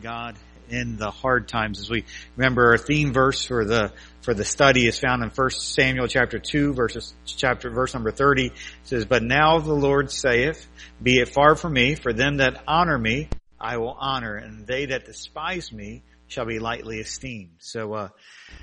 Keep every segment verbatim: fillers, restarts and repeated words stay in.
God in the hard times. As we remember, our theme verse for the for the study is found in First Samuel chapter two, verses chapter verse number thirty. It says, "But now the Lord saith, Be it far from me, for them that honor me I will honor, and they that despise me shall be lightly esteemed." So, uh,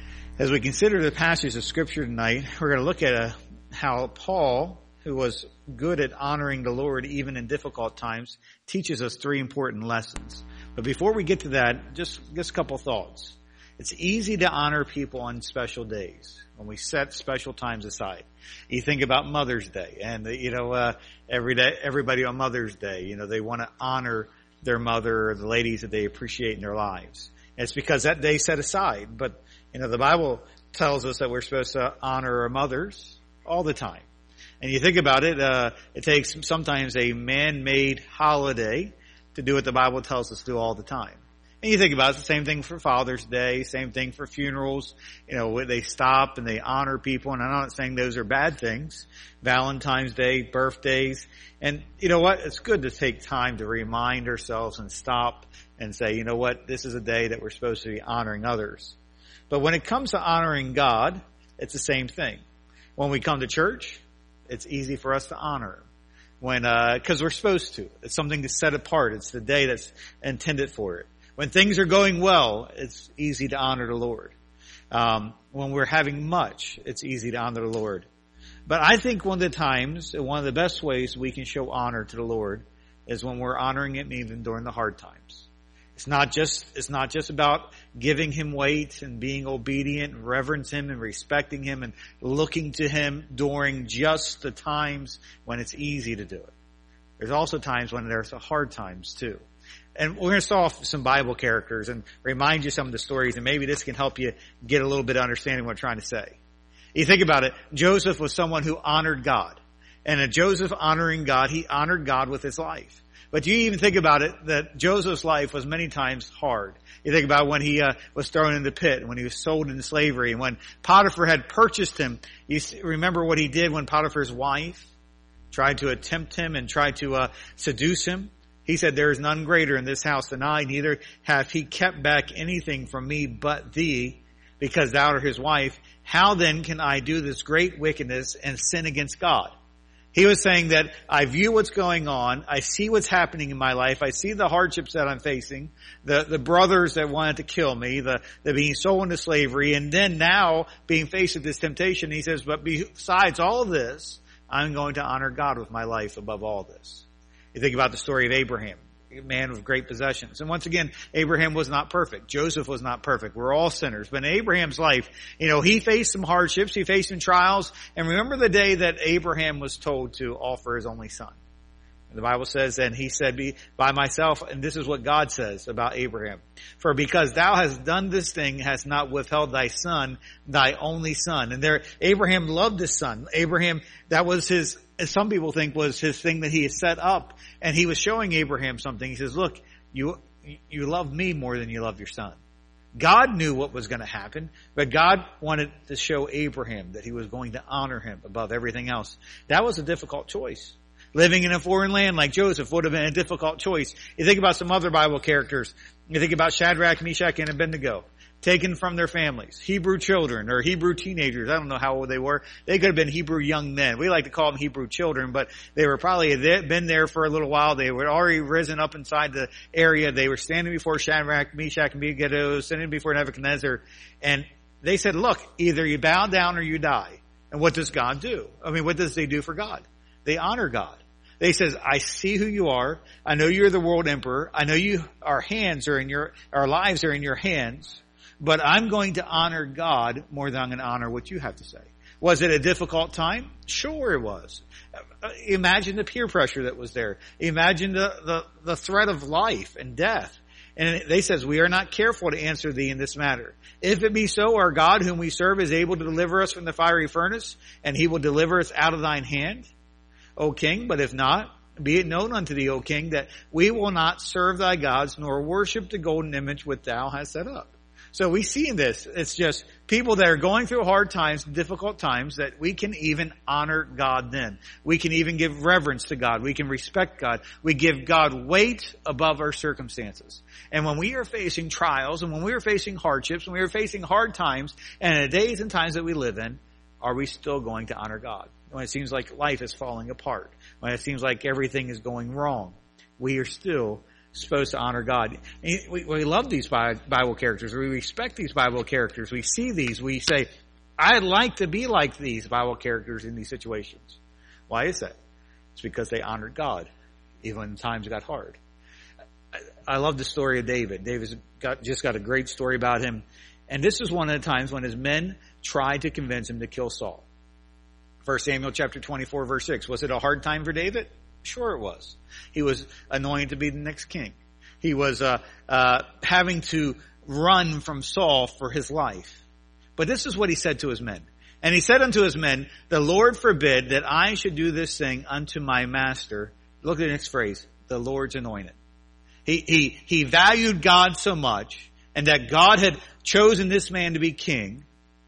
as we consider the passage of Scripture tonight, we're going to look at a, how Paul, who was good at honoring the Lord even in difficult times, teaches us three important lessons. But before we get to that, just, just a couple thoughts. It's easy to honor people on special days when we set special times aside. You think about Mother's Day, and you know, uh, every day, everybody on Mother's Day, you know, they want to honor their mother or the ladies that they appreciate in their lives. And it's because that day set aside. But you know, the Bible tells us that we're supposed to honor our mothers all the time. And you think about it, uh, it takes sometimes a man-made holiday to do what the Bible tells us to do all the time. And you think about it, it's the same thing for Father's Day, same thing for funerals. You know, they stop and they honor people, and I'm not saying those are bad things. Valentine's Day, birthdays. And you know what? It's good to take time to remind ourselves and stop and say, you know what? This is a day that we're supposed to be honoring others. But when it comes to honoring God, it's the same thing. When we come to church, it's easy for us to honor Him. When, uh, cause we're supposed to. It's something to set apart. It's the day that's intended for it. When things are going well, it's easy to honor the Lord. Um, when we're having much, it's easy to honor the Lord. But I think one of the times, and one of the best ways we can show honor to the Lord is when we're honoring Him even during the hard times. It's not just, it's not just about giving Him weight and being obedient and reverence Him and respecting Him and looking to Him during just the times when it's easy to do it. There's also times when there's hard times too. And we're going to start off with some Bible characters and remind you some of the stories, and maybe this can help you get a little bit of understanding what I'm trying to say. You think about it, Joseph was someone who honored God. And in Joseph honoring God, he honored God with his life. But you even think about it, that Joseph's life was many times hard. You think about when he uh, was thrown in the pit, when he was sold into slavery, and when Potiphar had purchased him. You remember what he did when Potiphar's wife tried to tempt him and tried to uh, seduce him? He said, "There is none greater in this house than I, neither hath he kept back anything from me but thee, because thou art his wife. How then can I do this great wickedness and sin against God?" He was saying that I view what's going on, I see what's happening in my life, I see the hardships that I'm facing, the, the brothers that wanted to kill me, the, the being sold into slavery, and then now being faced with this temptation. He says, but besides all of this, I'm going to honor God with my life above all this. You think about the story of Abraham, a man with great possessions. And once again, Abraham was not perfect. Joseph was not perfect. We're all sinners. But in Abraham's life, you know, he faced some hardships. He faced some trials. And remember the day that Abraham was told to offer his only son. And the Bible says, and he said, "Be by myself," and this is what God says about Abraham. "For because thou hast done this thing, hast not withheld thy son, thy only son." And there, Abraham loved his son. Abraham, that was his, as some people think, was his thing that he had set up. And he was showing Abraham something. He says, look, you, you love me more than you love your son. God knew what was going to happen, but God wanted to show Abraham that he was going to honor him above everything else. That was a difficult choice. Living in a foreign land like Joseph would have been a difficult choice. You think about some other Bible characters. You think about Shadrach, Meshach, and Abednego, taken from their families. Hebrew children or Hebrew teenagers. I don't know how old they were. They could have been Hebrew young men. We like to call them Hebrew children, but they were probably been there for a little while. They were already risen up inside the area. They were standing before Shadrach, Meshach, and Abednego, standing before Nebuchadnezzar. And they said, look, either you bow down or you die. And what does God do? I mean, what does they do for God? They honor God. They says, I see who you are. I know you're the world emperor. I know you, our hands are in your, our lives are in your hands. But I'm going to honor God more than I'm going to honor what you have to say. Was it a difficult time? Sure it was. Imagine the peer pressure that was there. Imagine the, the, the threat of life and death. And they says, we are not careful to answer thee in this matter. If it be so, our God whom we serve is able to deliver us from the fiery furnace, and he will deliver us out of thine hand, O king. But if not, be it known unto thee, O king, that we will not serve thy gods, nor worship the golden image which thou hast set up. So we see in this, it's just people that are going through hard times, difficult times, that we can even honor God then. We can even give reverence to God. We can respect God. We give God weight above our circumstances. And when we are facing trials and when we are facing hardships, when we are facing hard times and the days and times that we live in, are we still going to honor God? When it seems like life is falling apart, when it seems like everything is going wrong, we are still supposed to honor God. We, we love these Bible characters. We respect these Bible characters. We see these. We say, I'd like to be like these Bible characters in these situations. Why is that? It's because they honored God, even when times got hard. I love the story of David. David's got, just got a great story about him. And this is one of the times when his men tried to convince him to kill Saul. First Samuel chapter twenty-four, verse six. Was it a hard time for David? Sure it was. He was anointed to be the next king. He was uh, uh, having to run from Saul for his life. But this is what he said to his men. And he said unto his men, the Lord forbid that I should do this thing unto my master. Look at the next phrase, the Lord's anointed. He, he, he valued God so much, and that God had chosen this man to be king.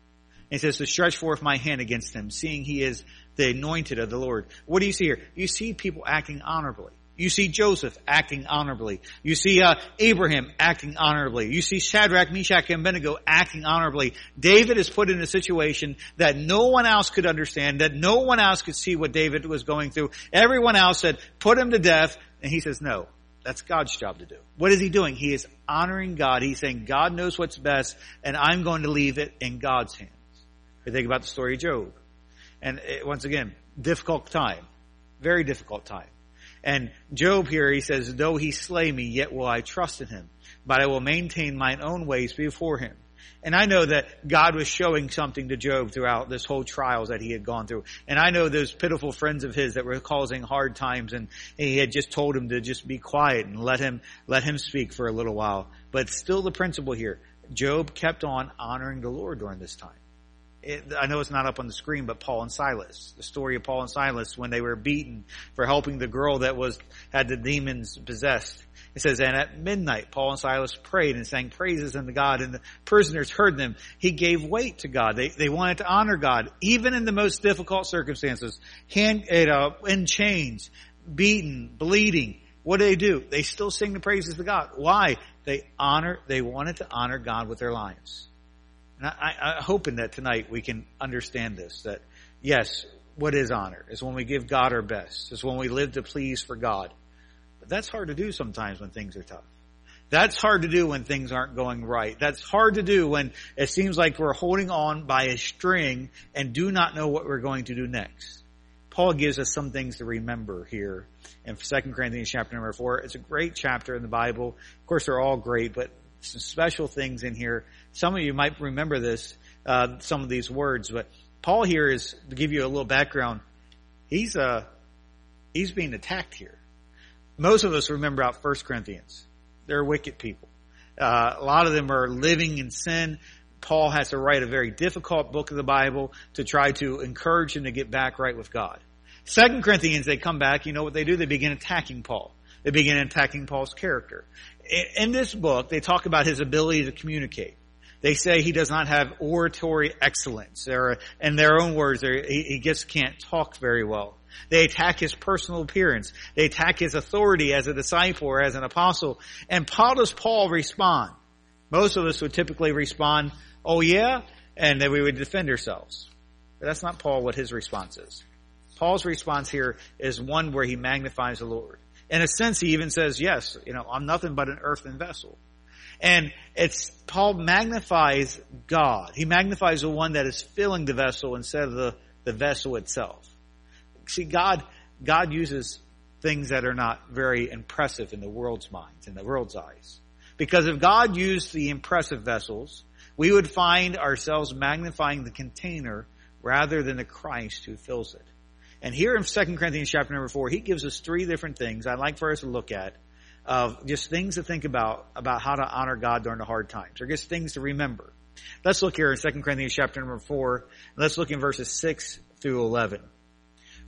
He says to stretch forth my hand against him, seeing he is the anointed of the Lord. What do you see here? You see people acting honorably. You see Joseph acting honorably. You see uh, Abraham acting honorably. You see Shadrach, Meshach, and Abednego acting honorably. David is put in a situation that no one else could understand, that no one else could see what David was going through. Everyone else said, put him to death. And he says, no, that's God's job to do. What is he doing? He is honoring God. He's saying, God knows what's best, and I'm going to leave it in God's hands. We think about the story of Job. And it, once again, difficult time. Very difficult time. And Job here, he says, though he slay me, yet will I trust in him. But I will maintain mine own ways before him. And I know that God was showing something to Job throughout this whole trials that he had gone through. And I know those pitiful friends of his that were causing hard times, and he had just told him to just be quiet and let him, let him speak for a little while. But still the principle here, Job kept on honoring the Lord during this time. It, I know it's not up on the screen, but Paul and Silas, the story of Paul and Silas when they were beaten for helping the girl that was, had the demons possessed. It says, and at midnight, Paul and Silas prayed and sang praises unto God, and the prisoners heard them. He gave weight to God. They, they wanted to honor God, even in the most difficult circumstances. Hand, it, uh, in chains, beaten, bleeding. What do they do? They still sing the praises to God. Why? They honor, they wanted to honor God with their lives. And I, I hoping that tonight we can understand this, that yes, what is honor? Is when we give God our best. It's when we live to please for God. But that's hard to do sometimes when things are tough. That's hard to do when things aren't going right. That's hard to do when it seems like we're holding on by a string and do not know what we're going to do next. Paul gives us some things to remember here in Second Corinthians chapter number four. It's a great chapter in the Bible. Of course, they're all great, but some special things in here. Some of you might remember this, uh, some of these words, but Paul here is, to give you a little background, he's, uh, he's being attacked here. Most of us remember out First Corinthians. They're wicked people. Uh, a lot of them are living in sin. Paul has to write a very difficult book of the Bible to try to encourage them to get back right with God. Second Corinthians, they come back, you know what they do? They begin attacking Paul. They begin attacking Paul's character. In this book, they talk about his ability to communicate. They say he does not have oratory excellence. Or, in their own words, he just can't talk very well. They attack his personal appearance. They attack his authority as a disciple or as an apostle. And how does Paul respond? Most of us would typically respond, oh yeah, and then we would defend ourselves. But that's not Paul what his response is. Paul's response here is one where he magnifies the Lord. In a sense, he even says, yes, you know, I'm nothing but an earthen vessel. And it's, Paul magnifies God. He magnifies the one that is filling the vessel instead of the, the vessel itself. See, God, God uses things that are not very impressive in the world's minds, in the world's eyes. Because if God used the impressive vessels, we would find ourselves magnifying the container rather than the Christ who fills it. And here in Second Corinthians chapter number four, he gives us three different things I'd like for us to look at, of just things to think about, about how to honor God during the hard times, or just things to remember. Let's look here in Second Corinthians chapter number four, and let's look in verses six through eleven.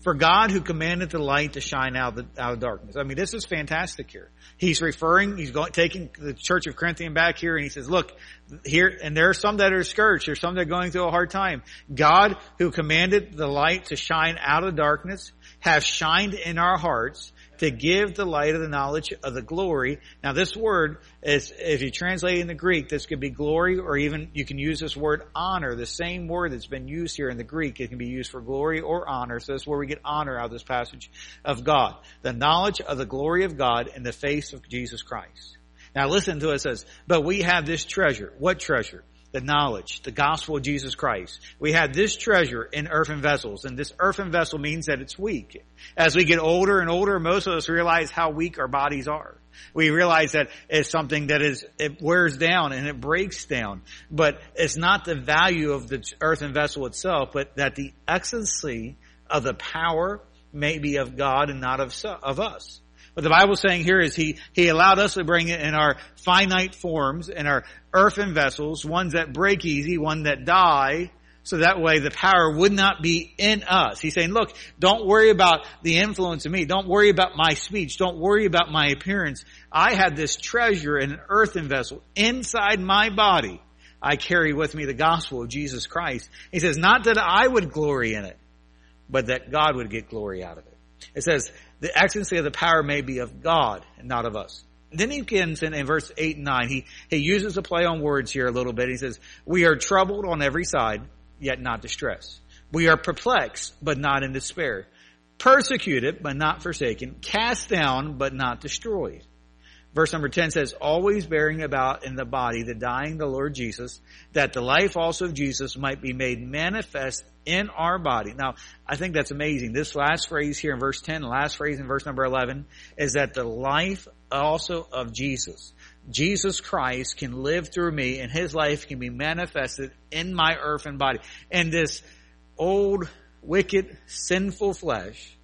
For God who commanded the light to shine out of, the, out of darkness. I mean, this is fantastic here. He's referring, he's going, taking the church of Corinthian back here, and he says, look, here, and there are some that are discouraged. There's some that are going through a hard time. God who commanded the light to shine out of darkness have shined in our hearts to give the light of the knowledge of the glory. Now this word is, if you translate it in the Greek, this could be glory, or even you can use this word honor, the same word that's been used here in the Greek. It can be used for glory or honor. So that's where we get honor out of this passage of God. The knowledge of the glory of God in the face of Jesus Christ. Now listen to it, it says, but we have this treasure. What treasure? The knowledge, the gospel of Jesus Christ. We have this treasure in earthen vessels, and this earthen vessel means that it's weak. As we get older and older, most of us realize how weak our bodies are. We realize that it's something that is, it wears down and it breaks down. But it's not the value of the earthen vessel itself, but that the excellency of the power may be of God and not of, of us. What the Bible's saying here is he, he allowed us to bring it in our finite forms, in our earthen vessels, ones that break easy, one that die, so that way the power would not be in us. He's saying, look, don't worry about the influence of me. Don't worry about my speech. Don't worry about my appearance. I have this treasure in an earthen vessel inside my body. I carry with me the gospel of Jesus Christ. He says, not that I would glory in it, but that God would get glory out of it. It says, the excellency of the power may be of God and not of us. And then he begins in, in verse eight and nine. He, he uses a play on words here a little bit. He says, we are troubled on every side, yet not distressed. We are perplexed, but not in despair. Persecuted, but not forsaken. Cast down, but not destroyed. Verse number ten says, always bearing about in the body the dying of the Lord Jesus, that the life also of Jesus might be made manifest in our body. Now, I think that's amazing. This last phrase here in verse ten, the last phrase in verse number eleven, is that the life also of Jesus, Jesus Christ, can live through me, and his life can be manifested in my earthen body. And this old, wicked, sinful flesh,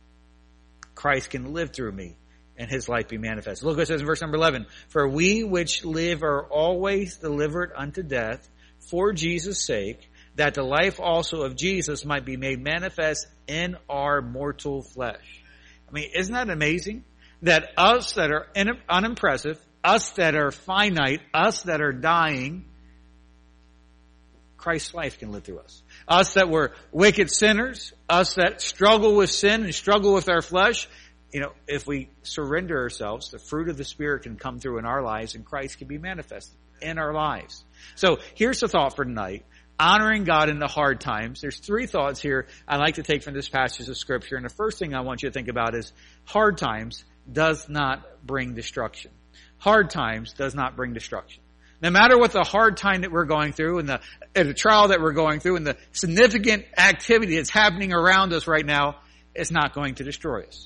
Christ can live through me, and his life be manifested. Look what it says in verse number eleven. For we which live are always delivered unto death for Jesus' sake, that the life also of Jesus might be made manifest in our mortal flesh. I mean, isn't that amazing? That us that are unimpressive, us that are finite, us that are dying, Christ's life can live through us. Us that were wicked sinners, us that struggle with sin and struggle with our flesh, you know, if we surrender ourselves, the fruit of the Spirit can come through in our lives, and Christ can be manifested in our lives. So here's the thought for tonight. Honoring God in the hard times. There's three thoughts here I'd like to take from this passage of Scripture. And the first thing I want you to think about is hard times does not bring destruction. Hard times does not bring destruction. No matter what the hard time that we're going through and the, and the trial that we're going through and the significant activity that's happening around us right now, it's not going to destroy us.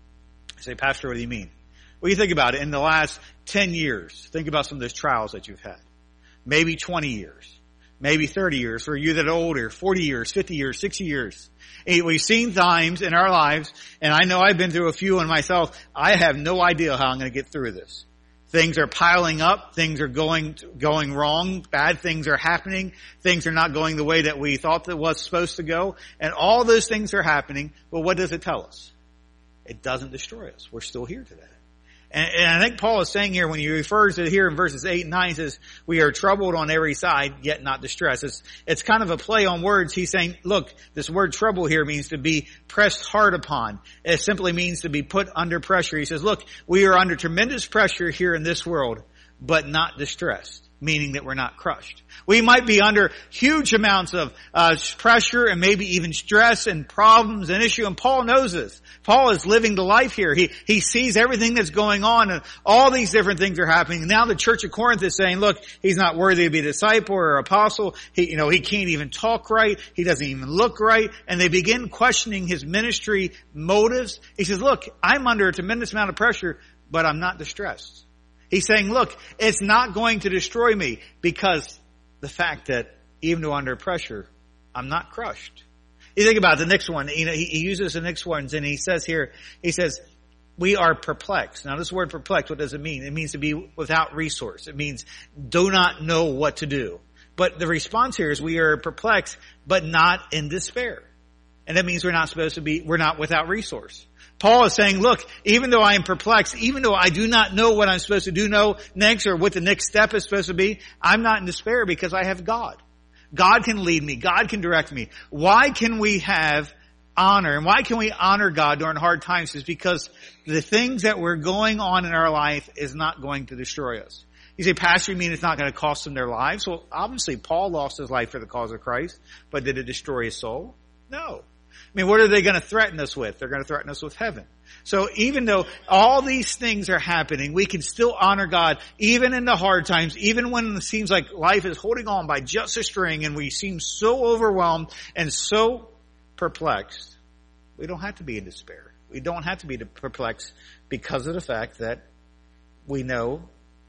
I say, Pastor, what do you mean? Well, you think about it. In the last ten years, think about some of those trials that you've had. Maybe twenty years. Maybe thirty years. For you that are older, forty years, fifty years, sixty years. We've seen times in our lives, and I know I've been through a few in myself. I have no idea how I'm going to get through this. Things are piling up. Things are going going wrong. Bad things are happening. Things are not going the way that we thought that was supposed to go. And all those things are happening. But what does it tell us? It doesn't destroy us. We're still here today. And, and I think Paul is saying here, when he refers to it here in verses eight and nine, he says, we are troubled on every side, yet not distressed. It's, it's kind of a play on words. He's saying, look, this word trouble here means to be pressed hard upon. It simply means to be put under pressure. He says, look, we are under tremendous pressure here in this world, but not distressed. Meaning that we're not crushed. We might be under huge amounts of uh, pressure and maybe even stress and problems and issue. And Paul knows this. Paul is living the life here. He he sees everything that's going on, and all these different things are happening. Now the church of Corinth is saying, look, he's not worthy to be a disciple or apostle. He, you know, he can't even talk right. He doesn't even look right. And they begin questioning his ministry motives. He says, look, I'm under a tremendous amount of pressure, but I'm not distressed. He's saying, look, it's not going to destroy me because the fact that even though under pressure, I'm not crushed. You think about the next one. You know, he, he uses the next ones, and he says here, he says, we are perplexed. Now this word perplexed, what does it mean? It means to be without resource. It means do not know what to do. But the response here is we are perplexed, but not in despair. And that means we're not supposed to be, we're not without resource. Paul is saying, look, even though I am perplexed, even though I do not know what I'm supposed to do know next or what the next step is supposed to be, I'm not in despair because I have God. God can lead me. God can direct me. Why can we have honor? And why can we honor God during hard times? Is because the things that we're going on in our life is not going to destroy us. You say, Pastor, you mean it's not going to cost them their lives? Well, obviously Paul lost his life for the cause of Christ, but did it destroy his soul? No. I mean, what are they going to threaten us with? They're going to threaten us with heaven. So even though all these things are happening, we can still honor God, even in the hard times, even when it seems like life is holding on by just a string and we seem so overwhelmed and so perplexed. We don't have to be in despair. We don't have to be perplexed because of the fact that we know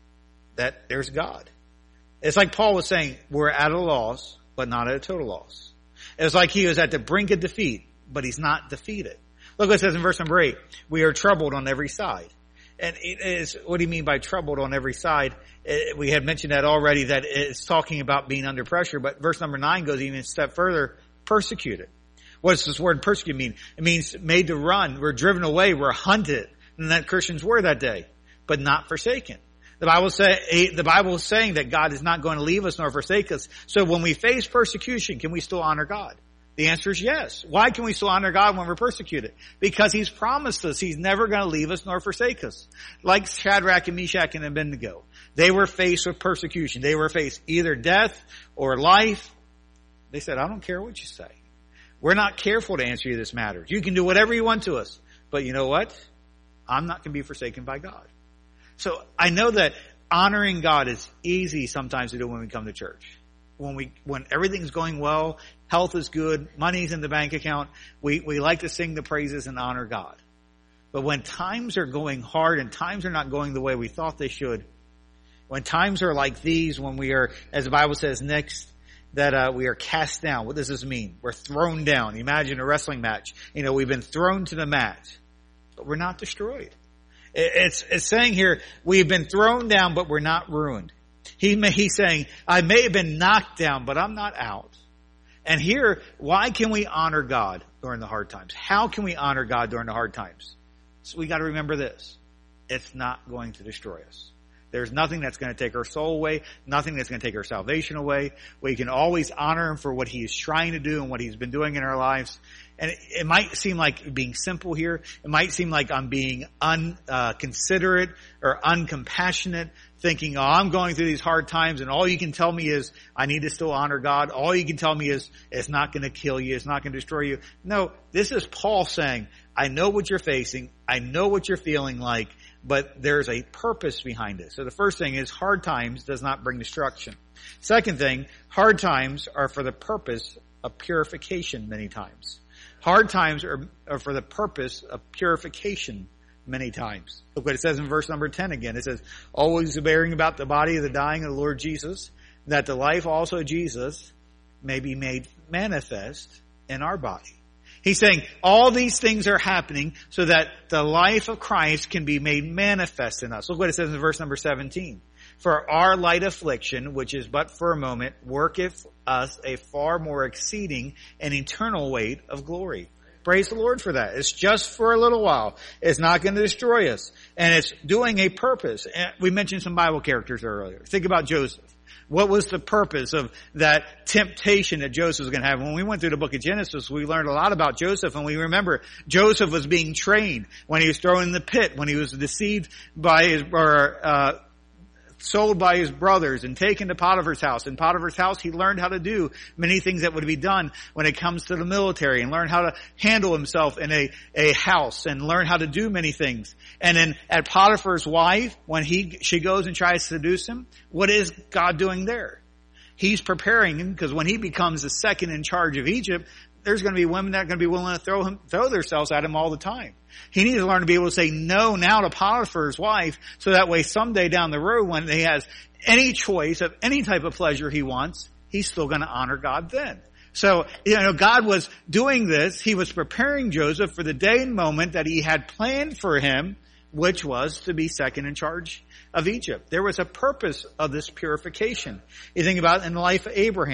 that there's God. It's like Paul was saying, we're at a loss, but not at a total loss. It's like he was at the brink of defeat, but he's not defeated. Look what it says in verse number eight. We are troubled on every side. And it is, what do you mean by troubled on every side? It, we had mentioned that already, that it's talking about being under pressure, but verse number nine goes even a step further, persecuted. What does this word persecute mean? It means made to run. We're driven away. We're hunted. And that Christians were that day, but not forsaken. The Bible say, the Bible is saying that God is not going to leave us nor forsake us. So when we face persecution, can we still honor God? The answer is yes. Why can we still honor God when we're persecuted? Because He's promised us He's never going to leave us nor forsake us. Like Shadrach and Meshach and Abednego. They were faced with persecution. They were faced either death or life. They said, I don't care what you say. We're not careful to answer you this matter. You can do whatever you want to us. But you know what? I'm not going to be forsaken by God. So I know that honoring God is easy sometimes to do when we come to church. When we, when everything's going well, health is good, money's in the bank account, we, we like to sing the praises and honor God. But when times are going hard and times are not going the way we thought they should, when times are like these, when we are, as the Bible says next, that uh, we are cast down. What does this mean? We're thrown down. Imagine a wrestling match. You know, we've been thrown to the mat, but we're not destroyed. It's, it's saying here, we've been thrown down, but we're not ruined. He may, he's saying, I may have been knocked down, but I'm not out. And here, why can we honor God during the hard times? How can we honor God during the hard times? So we got to remember this. It's not going to destroy us. There's nothing that's going to take our soul away, nothing that's going to take our salvation away. We can always honor Him for what He is trying to do and what He's been doing in our lives. And it, it might seem like being simple here. It might seem like I'm being unconsiderate uh, or uncompassionate, thinking, oh, I'm going through these hard times and all you can tell me is I need to still honor God. All you can tell me is it's not going to kill you. It's not going to destroy you. No, this is Paul saying, I know what you're facing. I know what you're feeling like. But there's a purpose behind it. So the first thing is hard times does not bring destruction. Second thing, hard times are for the purpose of purification many times. Hard times are, are for the purpose of purification many times. Look what it says in verse number ten again. It says, always bearing about the body of the dying of the Lord Jesus, that the life also of Jesus may be made manifest in our body. He's saying all these things are happening so that the life of Christ can be made manifest in us. Look what it says in verse number seventeen. For our light affliction, which is but for a moment, worketh us a far more exceeding and eternal weight of glory. Praise the Lord for that. It's just for a little while. It's not going to destroy us. And it's doing a purpose. And we mentioned some Bible characters earlier. Think about Joseph. What was the purpose of that temptation that Joseph was going to have? When we went through the book of Genesis, we learned a lot about Joseph, and we remember Joseph was being trained when he was thrown in the pit, when he was deceived by his, or, uh, sold by his brothers and taken to Potiphar's house. In Potiphar's house, he learned how to do many things that would be done when it comes to the military, and learn how to handle himself in a, a house, and learn how to do many things. And then at Potiphar's wife, when he, she goes and tries to seduce him, what is God doing there? He's preparing him, because when he becomes the second in charge of Egypt, there's going to be women that are going to be willing to throw him, throw themselves at him all the time. He needs to learn to be able to say no now to Potiphar's wife, so that way someday down the road when he has any choice of any type of pleasure he wants, he's still going to honor God then. So, you know, God was doing this. He was preparing Joseph for the day and moment that He had planned for him, which was to be second in charge of Egypt. There was a purpose of this purification. You think about it in the life of Abraham.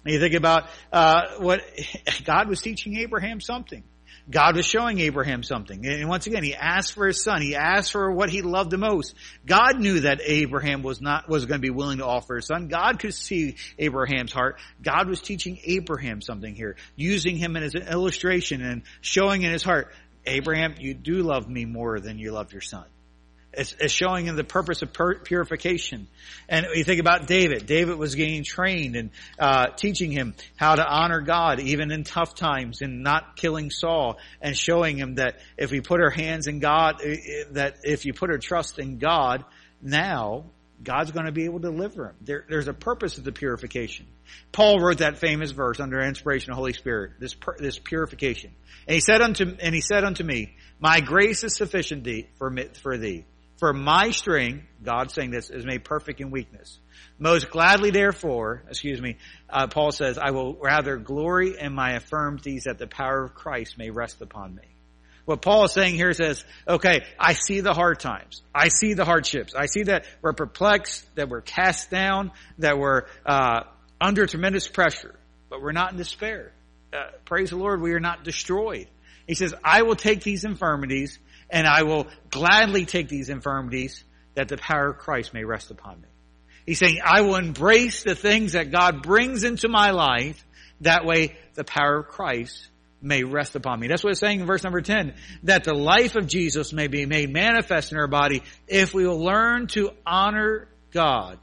You think about uh what God was teaching Abraham something. God was showing Abraham something. And once again, he asked for his son. He asked for what he loved the most. God knew that Abraham was not, was going to be willing to offer his son. God could see Abraham's heart. God was teaching Abraham something here, using him as an illustration and showing in his heart, Abraham, you do love me more than you love your son. It's, it's showing him the purpose of pur- purification. And you think about David. David was getting trained and uh teaching him how to honor God even in tough times and not killing Saul, and showing him that if we put our hands in God, that if you put our trust in God, now God's going to be able to deliver him. There, there's a purpose of the purification. Paul wrote that famous verse under inspiration of the Holy Spirit, this this purification. And he said unto and he said unto me, my grace is sufficient thee, for, for thee. For my strength, God saying this, is made perfect in weakness. Most gladly therefore, excuse me, uh, Paul says, I will rather glory in my infirmities that the power of Christ may rest upon me. What Paul is saying here says, okay, I see the hard times. I see the hardships. I see that we're perplexed, that we're cast down, that we're uh under tremendous pressure, but we're not in despair. Uh, praise the Lord, we are not destroyed. He says, I will take these infirmities, and I will gladly take these infirmities that the power of Christ may rest upon me. He's saying, I will embrace the things that God brings into my life. That way, the power of Christ may rest upon me. That's what it's saying in verse number ten. That the life of Jesus may be made manifest in our body if we will learn to honor God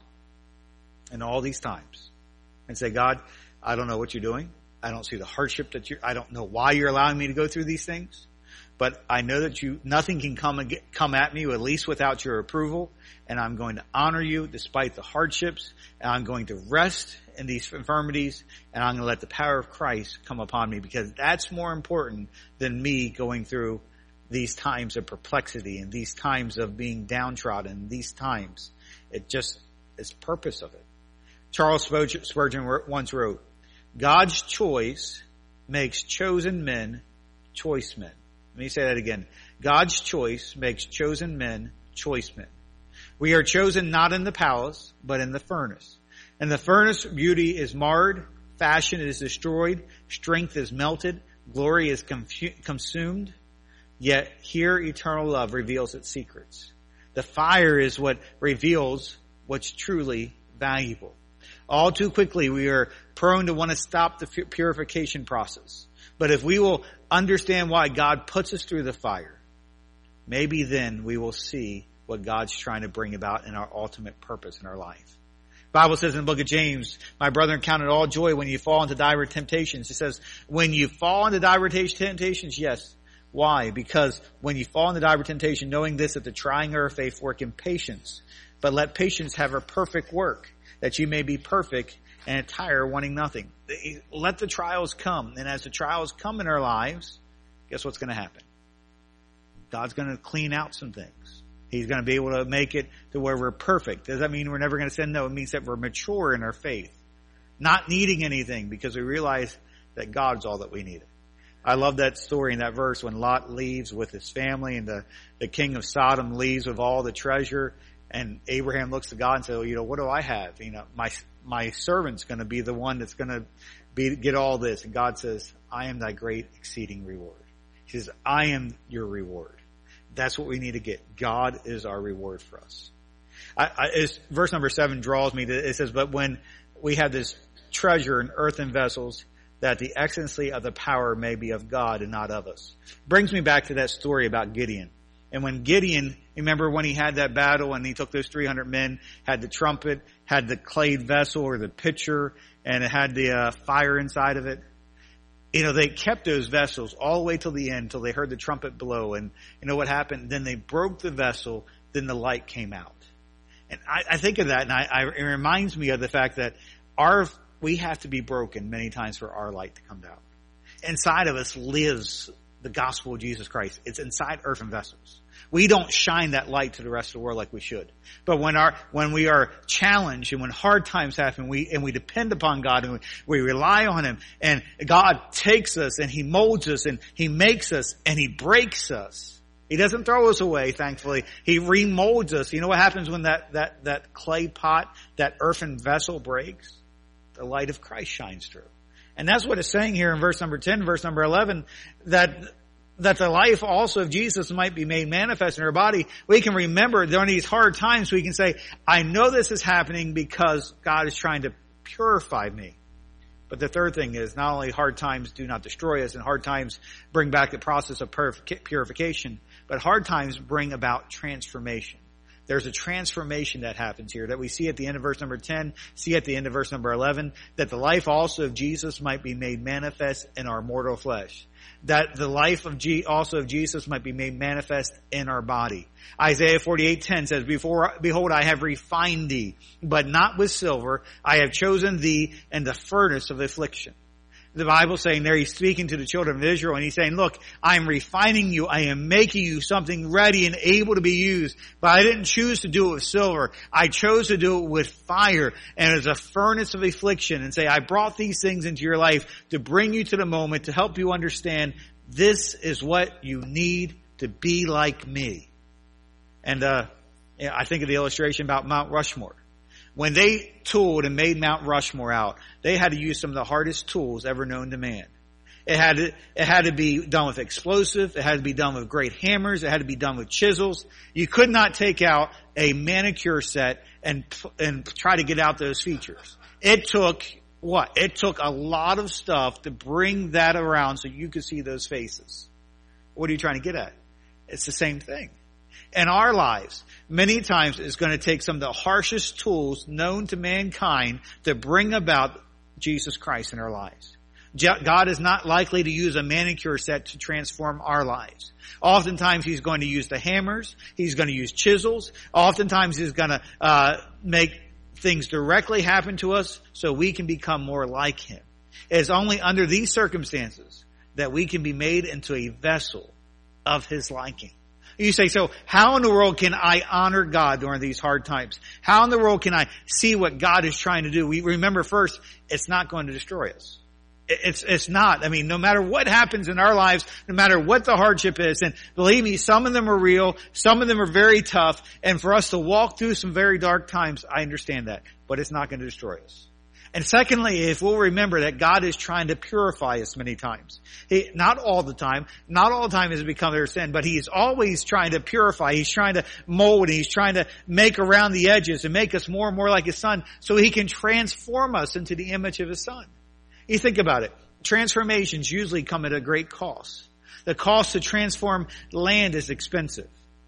in all these times. And say, God, I don't know what you're doing. I don't see the hardship that you, I don't know why you're allowing me to go through these things. But I know that you, nothing can come and get, come at me, at least without your approval. And I'm going to honor you despite the hardships. And I'm going to rest in these infirmities. And I'm going to let the power of Christ come upon me, because that's more important than me going through these times of perplexity and these times of being downtrodden, these times. It just is the purpose of it. Charles Spurgeon once wrote, God's choice makes chosen men choice men. Let me say that again. God's choice makes chosen men choice men. We are chosen not in the palace, but in the furnace. In the furnace, beauty is marred, fashion is destroyed, strength is melted, glory is confu- consumed. Yet here eternal love reveals its secrets. The fire is what reveals what's truly valuable. All too quickly, we are prone to want to stop the purification process. But if we will understand why God puts us through the fire, maybe then we will see what God's trying to bring about in our ultimate purpose in our life. The Bible says in the book of James, my brethren, count it all joy when you fall into diverse temptations. It says, when you fall into diverse temptations, yes. Why? Because when you fall into diverse temptation, knowing this, that the trying of our faith work in patience. But let patience have a perfect work, that you may be perfect and entire, wanting nothing. Let the trials come. And as the trials come in our lives, guess what's going to happen? God's going to clean out some things. He's going to be able to make it to where we're perfect. Does that mean we're never going to sin? No, it means that we're mature in our faith. Not needing anything, because we realize that God's all that we needed. I love that story in that verse when Lot leaves with his family and the, the king of Sodom leaves with all the treasure. And Abraham looks to God and says, well, you know, what do I have? You know, my my servant's going to be the one that's going to be get all this. And God says, I am thy great exceeding reward. He says, I am your reward. That's what we need to get. God is our reward for us. I, I, it's, verse number seven draws me to, it says, but when we have this treasure in earthen vessels, that the excellency of the power may be of God and not of us. Brings me back to that story about Gideon. And when Gideon, remember when he had that battle and he took those three hundred men, had the trumpet, had the clay vessel or the pitcher, and it had the uh, fire inside of it. You know, they kept those vessels all the way till the end, till they heard the trumpet blow. And you know what happened? Then they broke the vessel, then the light came out. And I, I think of that, and I, I, it reminds me of the fact that our we have to be broken many times for our light to come down. Inside of us lives the gospel of Jesus Christ. It's inside earthen vessels. We don't shine that light to the rest of the world like we should. But when our, when we are challenged and when hard times happen, we, and we depend upon God and we, we rely on Him, and God takes us and He molds us and He makes us and He breaks us. He doesn't throw us away, thankfully. He remolds us. You know what happens when that, that, that clay pot, that earthen vessel breaks? the light of Christ shines through. And that's what it's saying here in verse number ten, verse number eleven, that that the life also of Jesus might be made manifest in our body. We can remember during these hard times, we can say, I know this is happening because God is trying to purify me. But the third thing is, not only hard times do not destroy us, and hard times bring back the process of purification, but hard times bring about transformation. There's a transformation that happens here that we see at the end of verse number ten, see at the end of verse number eleven, that the life also of Jesus might be made manifest in our mortal flesh. That the life of G, also of Jesus might be made manifest in our body. Isaiah forty-eight ten says, Before, Behold, I have refined thee, but not with silver. I have chosen thee in the furnace of affliction. The Bible's saying there, he's speaking to the children of Israel, and he's saying, look, I'm refining you. I am making you something ready and able to be used. But I didn't choose to do it with silver. I chose to do it with fire and as a furnace of affliction, and say, I brought these things into your life to bring you to the moment, to help you understand this is what you need to be like me. And uh I think of the illustration about Mount Rushmore. When they tooled and made Mount Rushmore out, they had to use some of the hardest tools ever known to man. It had to, it had to be done with explosive. It had to be done with great hammers. It had to be done with chisels. You could not take out a manicure set and, and try to get out those features. It took what? It took a lot of stuff to bring that around so you could see those faces. What are you trying to get at? It's the same thing. In our lives, many times it's going to take some of the harshest tools known to mankind to bring about Jesus Christ in our lives. God is not likely to use a manicure set to transform our lives. Oftentimes he's going to use the hammers. He's going to use chisels. Oftentimes he's going to uh make things directly happen to us so we can become more like him. It is only under these circumstances that we can be made into a vessel of his liking. You say, so how in the world can I honor God during these hard times? How in the world can I see what God is trying to do? We remember first, it's not going to destroy us. It's, it's not. I mean, no matter what happens in our lives, no matter what the hardship is, and believe me, some of them are real, some of them are very tough, and for us to walk through some very dark times, I understand that, but it's not going to destroy us. And secondly, if we'll remember that God is trying to purify us many times. He, not all the time. Not all the time has it become their sin, but he's always trying to purify. He's trying to mold. He's trying to make around the edges and make us more and more like his son so he can transform us into the image of his son. You think about it. Transformations usually come at a great cost. The cost to transform land is expensive.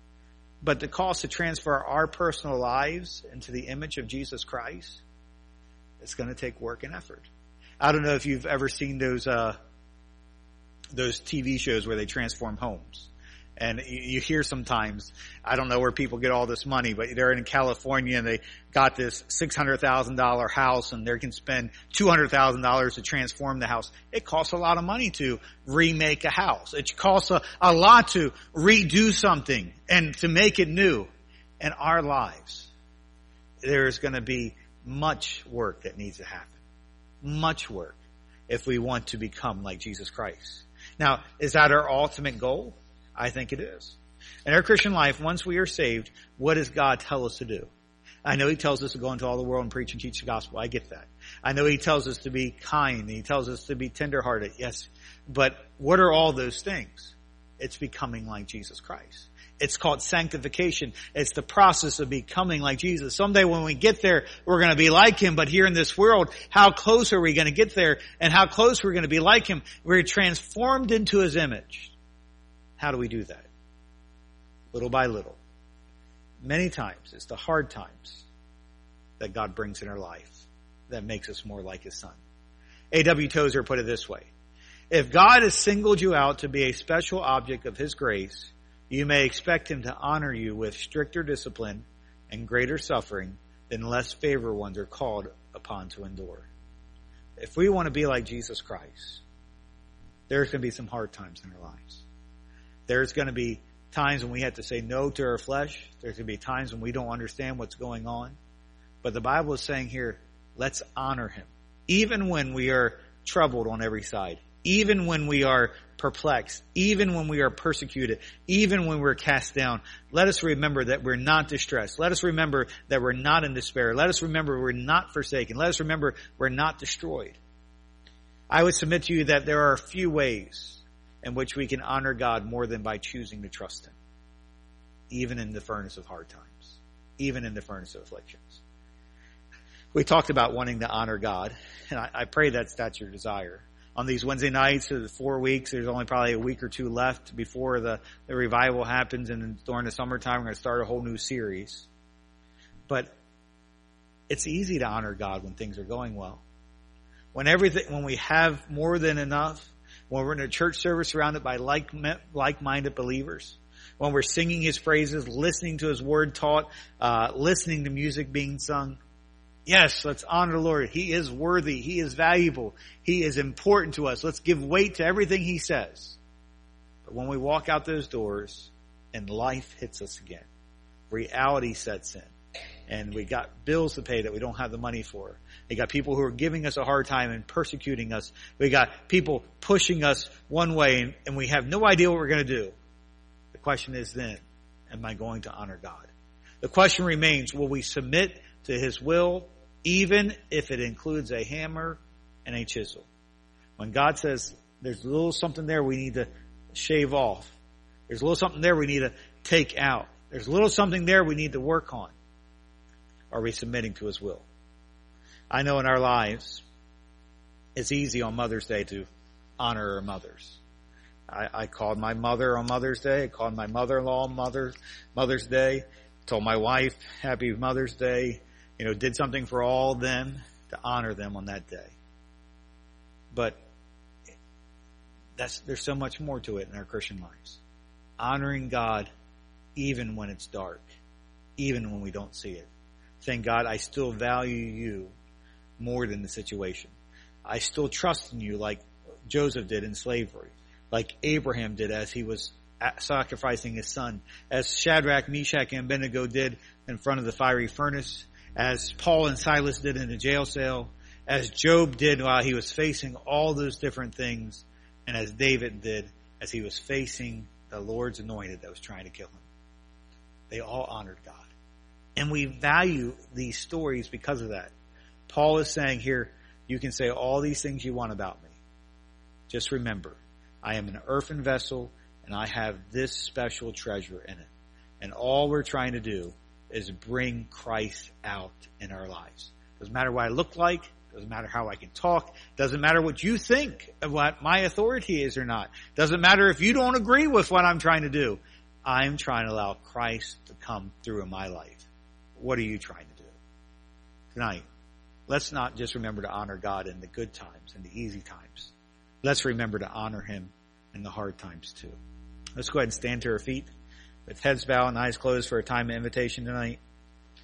But the cost to transfer our personal lives into the image of Jesus Christ, it's going to take work and effort. I don't know if you've ever seen those uh those T V shows where they transform homes. And you, you hear sometimes, I don't know where people get all this money, but they're in California and they got this six hundred thousand dollars house and they can spend two hundred thousand dollars to transform the house. It costs a lot of money to remake a house. It costs a, a lot to redo something and to make it new. In our lives, there's going to be much work that needs to happen. Much work if we want to become like Jesus Christ. Now, is that our ultimate goal? I think it is. In our Christian life, once we are saved, what does God tell us to do? I know he tells us to go into all the world and preach and teach the gospel. I get that. I know he tells us to be kind. He tells us to be tenderhearted. Yes. But what are all those things? It's becoming like Jesus Christ. It's called sanctification. It's the process of becoming like Jesus. Someday when we get there, we're going to be like him. But here in this world, how close are we going to get there? And how close we're going to be like him? We're transformed into his image. How do we do that? Little by little. Many times, it's the hard times that God brings in our life that makes us more like his son. A W Tozer put it this way. If God has singled you out to be a special object of his grace, you may expect him to honor you with stricter discipline and greater suffering than less favored ones are called upon to endure. If we want to be like Jesus Christ, there's going to be some hard times in our lives. There's going to be times when we have to say no to our flesh. There's going to be times when we don't understand what's going on. But the Bible is saying here, let's honor him. Even when we are troubled on every side. Even when we are perplexed, even when we are persecuted, even when we're cast down, let us remember that we're not distressed. Let us remember that we're not in despair. Let us remember we're not forsaken. Let us remember we're not destroyed. I would submit to you that there are a few ways in which we can honor God more than by choosing to trust Him, even in the furnace of hard times, even in the furnace of afflictions. We talked about wanting to honor God, and I, I pray that's, that's your desire. On these Wednesday nights, the four weeks, there's only probably a week or two left before the, the revival happens, and then during the summertime, we're going to start a whole new series. But it's easy to honor God when things are going well. When everything, when we have more than enough, when we're in a church service surrounded by like, like-minded believers, when we're singing His praises, listening to His word taught, uh, listening to music being sung. Yes, let's honor the Lord. He is worthy. He is valuable. He is important to us. Let's give weight to everything He says. But when we walk out those doors and life hits us again, reality sets in, and we got bills to pay that we don't have the money for. We got people who are giving us a hard time and persecuting us. We got people pushing us one way, and, and we have no idea what we're going to do. The question is then, am I going to honor God? The question remains, will we submit to His will, even if it includes a hammer and a chisel? When God says there's a little something there we need to shave off, there's a little something there we need to take out, there's a little something there we need to work on, are we submitting to His will? I know in our lives, it's easy on Mother's Day to honor our mothers. I, I called my mother on Mother's Day. I called my mother-in-law on Mother, Mother's Day. Told my wife, Happy Mother's Day. You know, did something for all of them to honor them on that day. But that's, there's so much more to it in our Christian lives. Honoring God even when it's dark, even when we don't see it. Saying, God, I still value You more than the situation. I still trust in You like Joseph did in slavery, like Abraham did as he was sacrificing his son, as Shadrach, Meshach, and Abednego did in front of the fiery furnace, as Paul and Silas did in the jail cell, as Job did while he was facing all those different things, and as David did as he was facing the Lord's anointed that was trying to kill him. They all honored God. And we value these stories because of that. Paul is saying here, you can say all these things you want about me. Just remember, I am an earthen vessel, and I have this special treasure in it. And all we're trying to do is bring Christ out in our lives. Doesn't matter what I look like. Doesn't matter how I can talk. Doesn't matter what you think of what my authority is or not. Doesn't matter if you don't agree with what I'm trying to do. I'm trying to allow Christ to come through in my life. What are you trying to do? Tonight, let's not just remember to honor God in the good times and the easy times. Let's remember to honor Him in the hard times too. Let's go ahead and stand to our feet with heads bowed and eyes closed for a time of invitation tonight.